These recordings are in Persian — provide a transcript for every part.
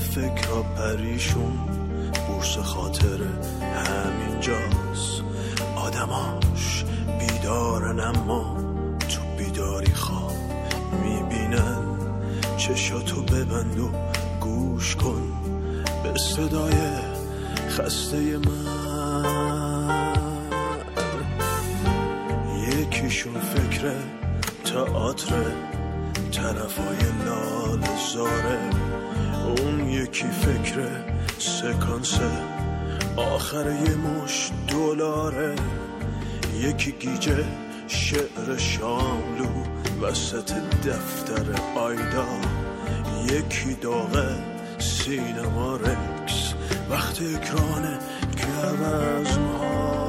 فکرها پریشون، بورس خاطر همینجاست. آدماش بیدارن اما تو بیداری خواب میبینن. چشاتو ببند و گوش کن به صدای خسته من. یکیشون فکر تئاتر طرفای لال زاره، اون یکی فکر سکانس آخر یه مش دلاره. یکی گیجه شعر شاملو وسط دفتر آیدا، یکی داغه سینما رکس وقت اکران گوزن‌ها.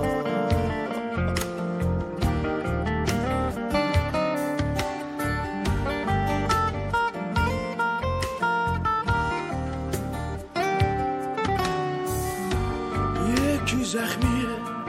یکی زخمی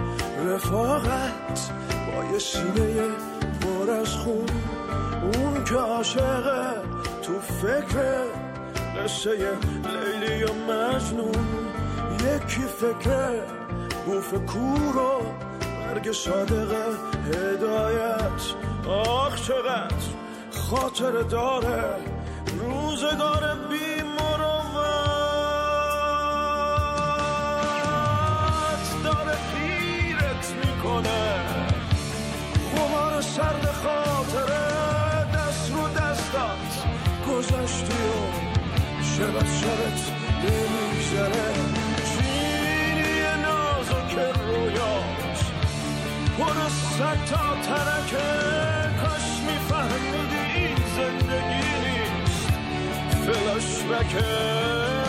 رفاقت با یه سینه پر از خون، اون که عاشقه تو فکر قصه لیلی و مجنون. یکی فکر بوف کور و برگ صادق هدایت. آخ چقدر خاطر داره روزگار بی مروت، داره پیرت میکنه غبار سرد خاطره. دست رو دستات گذاشتی و شب از شبت نمیگذره. چینی نازک رویات پر از صد تا ترکه. کاش میفهمیدی این زندگی نیست فلاشبکه.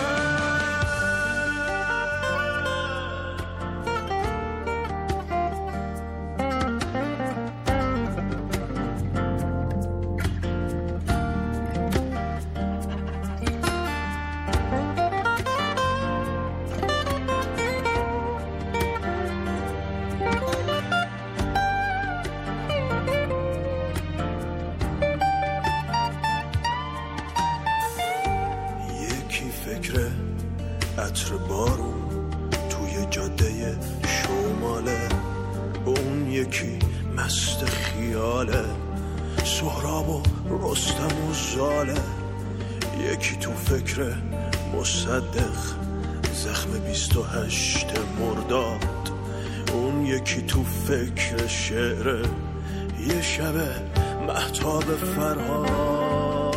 فکر عطر بارون توی جاده شماله، اون یکی مست خیاله سهراب و رستم و زاله. یکی تو فکر مصدق زخم 28 مرداد، اون یکی تو فکر شعر یه شب مهتاب فرهاد.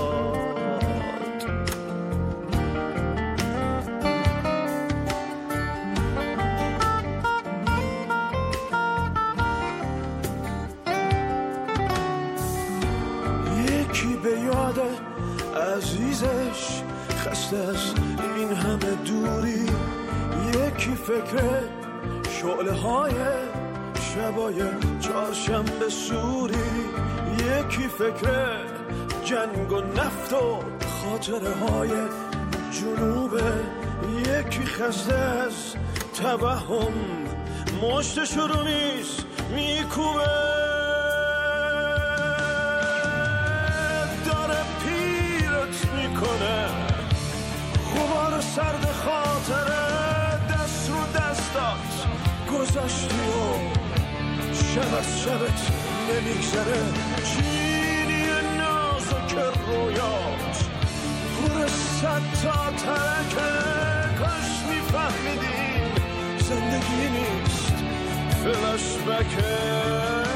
به یاد عزیزش خسته از این همه دوری. یکی فکر شعله های شبای چهارشنبه سوری. یکی فکر جنگ و نفت و خاطره های جنوبه. یکی خسته از توهم مشتش رو نیست میکوبه. غبار سرد خاطره دست رو دستات گذاشتی و شب از شبت نمیگذره. چینی نازک رویات پر صد تا ترکه. کاش میفهمیدین زندگی نیست فلاشبکه.